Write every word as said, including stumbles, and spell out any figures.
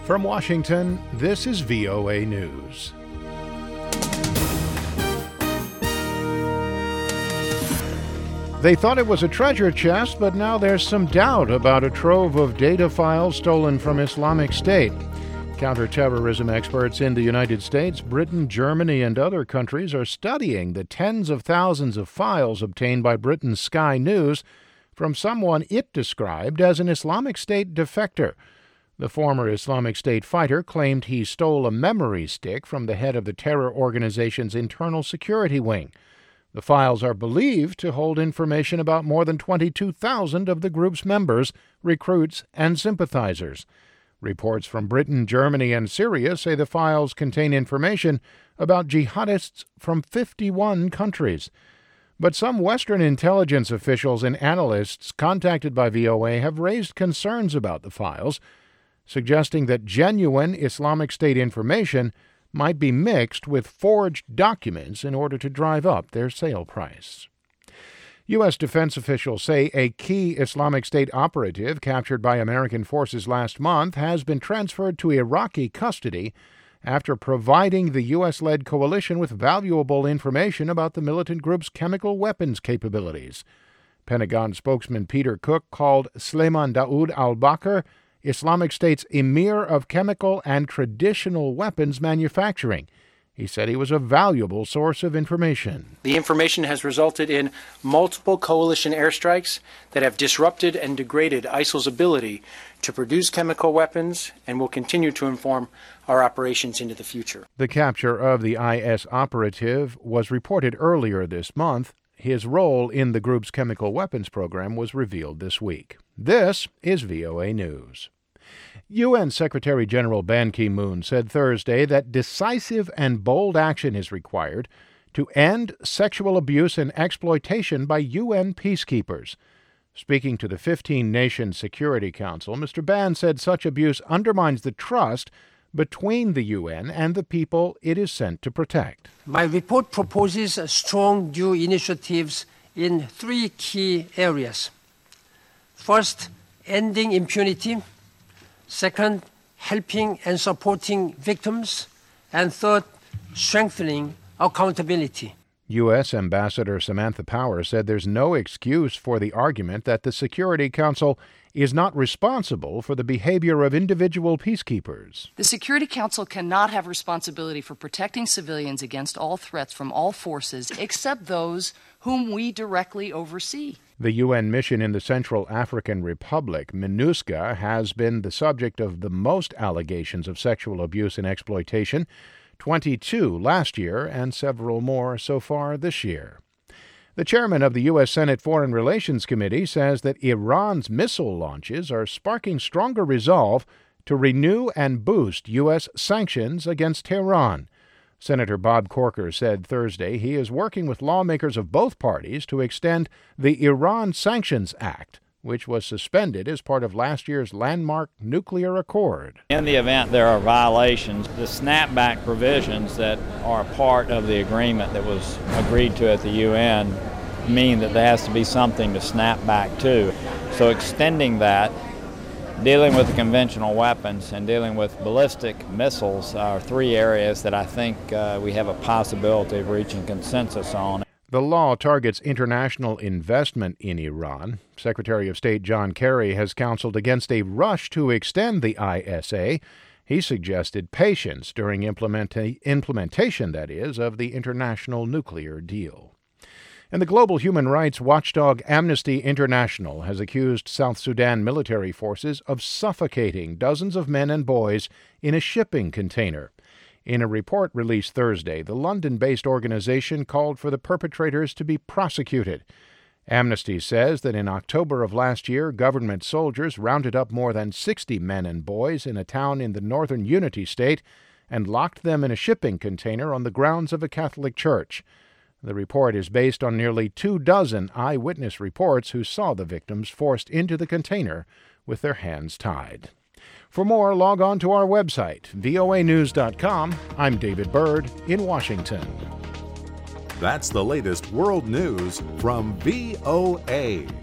From Washington, this is V O A News. They thought it was a treasure chest, but now there's some doubt about a trove of data files stolen from Islamic State. Counterterrorism experts in the United States, Britain, Germany, and other countries are studying the tens of thousands of files obtained by Britain's Sky News from someone it described as an Islamic State defector. The former Islamic State fighter claimed he stole a memory stick from the head of the terror organization's internal security wing. The files are believed to hold information about more than twenty-two thousand of the group's members, recruits, and sympathizers. Reports from Britain, Germany, and Syria say the files contain information about jihadists from fifty-one countries. But some Western intelligence officials and analysts contacted by V O A have raised concerns about the files, suggesting that genuine Islamic State information might be mixed with forged documents in order to drive up their sale price. U S defense officials say a key Islamic State operative captured by American forces last month has been transferred to Iraqi custody after providing the U S-led coalition with valuable information about the militant group's chemical weapons capabilities. Pentagon spokesman Peter Cook called Sleiman Daoud al-Bakr Islamic State's emir of chemical and traditional weapons manufacturing. He said he was a valuable source of information. The information has resulted in multiple coalition airstrikes that have disrupted and degraded ISIL's ability to produce chemical weapons and will continue to inform our operations into the future. The capture of the I S operative was reported earlier this month. His role in the group's chemical weapons program was revealed this week. This is V O A News. U N Secretary General Ban Ki-moon said Thursday that decisive and bold action is required to end sexual abuse and exploitation by U N peacekeepers. Speaking to the fifteen-nation Security Council, Mister Ban said such abuse undermines the trust between the U N and the people it is sent to protect. My report proposes strong new initiatives in three key areas. First, ending impunity. Second, helping and supporting victims. And third, strengthening accountability. U S. Ambassador Samantha Power said there's no excuse for the argument that the Security Council is not responsible for the behavior of individual peacekeepers. The Security Council cannot have responsibility for protecting civilians against all threats from all forces except those whom we directly oversee. The U N mission in the Central African Republic, MINUSCA, has been the subject of the most allegations of sexual abuse and exploitation, twenty-two last year and several more so far this year. The chairman of the U S. Senate Foreign Relations Committee says that Iran's missile launches are sparking stronger resolve to renew and boost U S sanctions against Tehran. Senator Bob Corker said Thursday he is working with lawmakers of both parties to extend the Iran Sanctions Act, which was suspended as part of last year's landmark nuclear accord. In the event there are violations, the snapback provisions that are part of the agreement that was agreed to at the U N mean that there has to be something to snap back to. So extending that, dealing with the conventional weapons and dealing with ballistic missiles are three areas that I think uh, we have a possibility of reaching consensus on. The law targets international investment in Iran. Secretary of State John Kerry has counseled against a rush to extend the I S A. He suggested patience during implementa- implementation, that is, of the international nuclear deal. And the global human rights watchdog Amnesty International has accused South Sudan military forces of suffocating dozens of men and boys in a shipping container. In a report released Thursday, the London-based organization called for the perpetrators to be prosecuted. Amnesty says that in October of last year, government soldiers rounded up more than sixty men and boys in a town in the northern Unity State and locked them in a shipping container on the grounds of a Catholic church. The report is based on nearly two dozen eyewitness reports who saw the victims forced into the container with their hands tied. For more, log on to our website, V O A news dot com. I'm David Byrd in Washington. That's the latest world news from V O A.